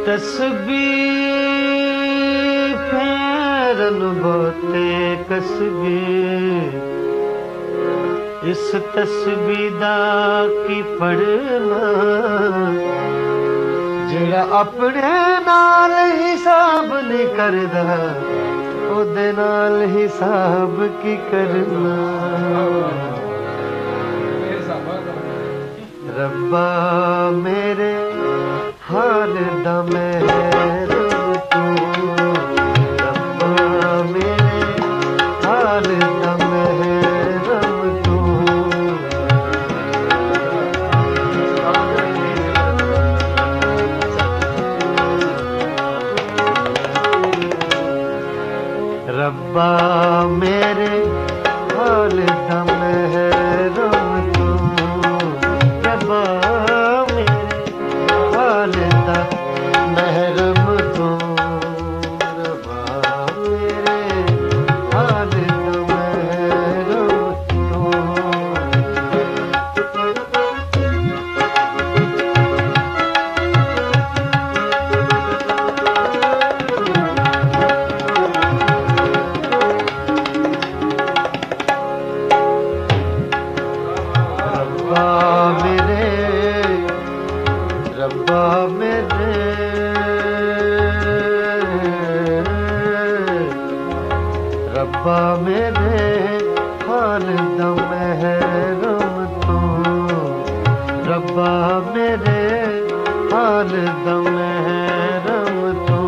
तस्बीह फेरन बहुते कसबीह इस तस्बीह दा की पढ़ना जेड़ा अपने नाल हिसाब नहीं करदा ओदे नाल हिसाब की करना। रब्बा मेरे हाल दा महरम तू, रब्बा मेरे हाल दा महरम तू। रब्बा मेरे हाल दा महरम तू, रब्बा मेरे हाल दा महरम तू, रब्बा मेरे हाल दा महरम तू। रब्बा मेरे रब्बा मेरे हाल दा महरम तू, रब्बा मेरे हाल दा महरम तू।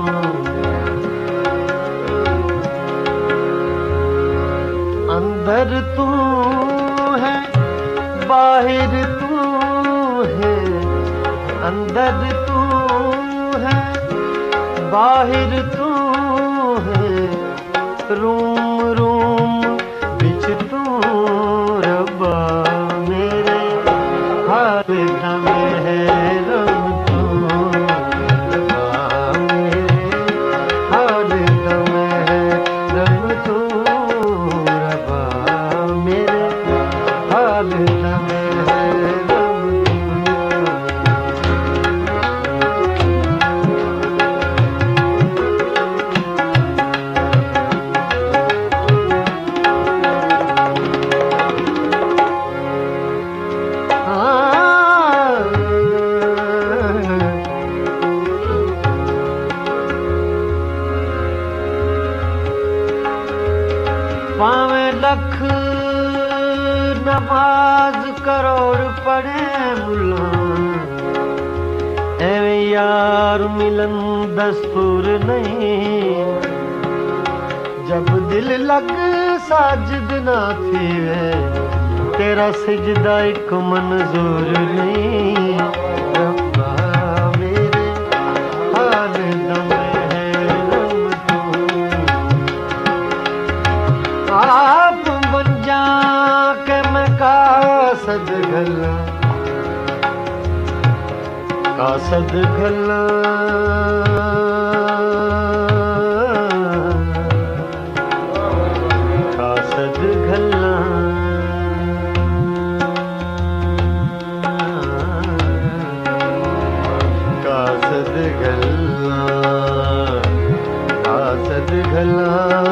अंदर तू है बाहर तू है, अंदर तू है बाहर तू है, रूम रूम बिच तू। रब्बा मेरे हाल दा महरम तू, रब्बा मेरे हाल दा महरम तू, रब्बा मेरे हाल दा महरम तू। पावे लख नमाज करोड़ पढ़े मुल्ला, एवें यार मिलन दस्तूर नहीं। जब दिल लग साजिद ना थीवे तेरा सिजदा एक मंजूर नहीं। रब्बा मेरे हाल दा महरम तू, आप बन जा के मैं कासद गला, कासद गला, कासद गला, कासद गला, कासद गला,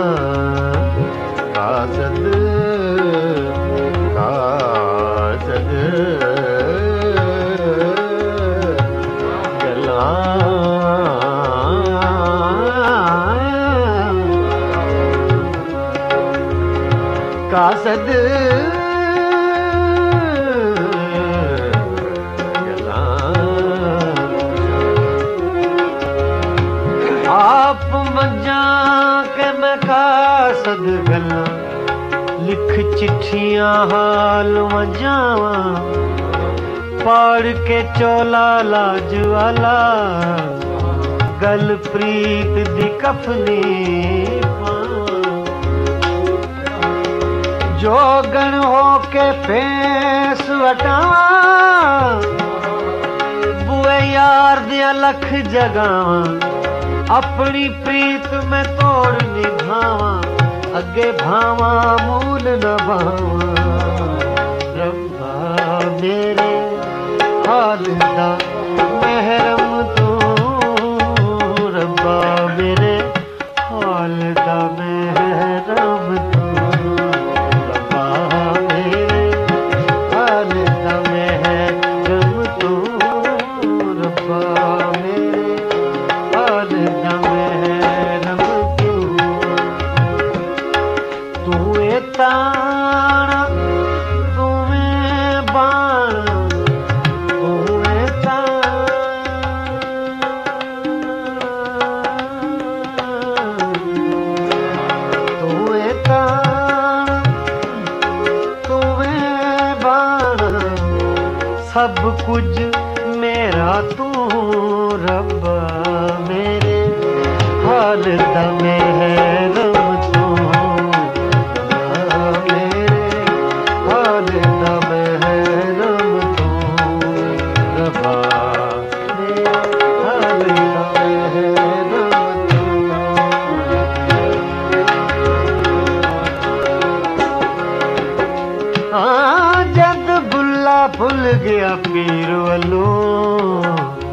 कासद कासद गला, कासद गला। आप मजा के मैं कासद गला, लिख चिट्ठियां हाल मजावा, पाड़ के चोला लाज वाला, गल प्रीत दी कफनी जोगन हो के फेस वटावा, बुए यार दिया लख जगावा, अपनी प्रीत में तोड़ निभावा, अगे भावा मूल न भावा। रब्बा मेरे हाल दा महरम तू, सब कुछ मेरा तू रब्बा मेरे हाल दा महरम तू रब्बा मेरे हाल दा महरम तू रब्बा मेरे हाल दा महरम तू। हाँ जद बुल्ला भुल गया पीर वलों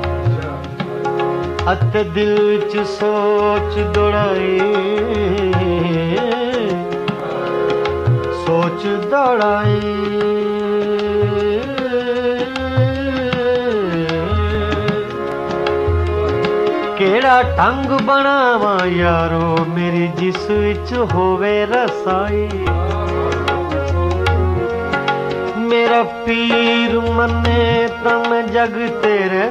अत दिल च सोच दौड़ाई केड़ा ढंग बनावा यारो मेरी जिस विच होवे रसाई मेरा पीर मने तम जग तेरे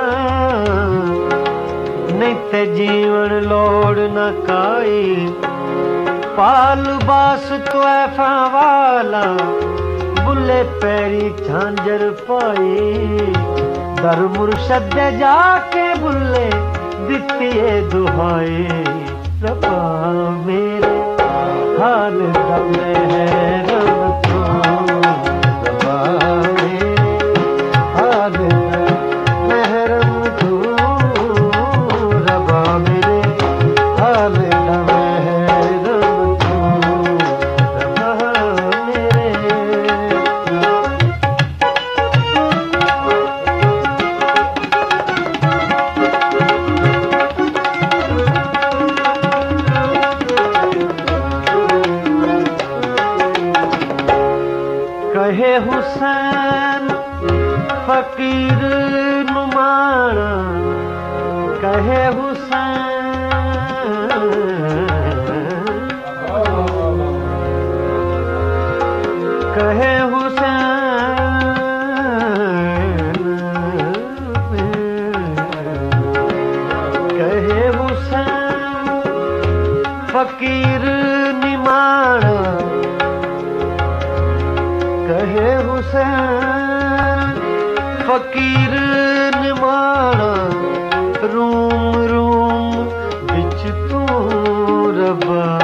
नहीं ते जीवन लोड़ न काई पाल बास तो ऐफा वाला बुले पैरी झांझर पाई दर मुर्शद जाके बुले दितिए दुहाई रब्बा मेरे हाल दा महरम तू रब्बा मेरे हाल दा महरम तू रब्बा मेरे हाल दा महरम तू रब्बा मेरे। कहे हुसैन फकीर नुमाना कहे हुसैन कहे हुसैन कहे हुसैन फकीर निमाना कहे हुसैन फकीर निमाना रूम रूम बिच तू रब्बा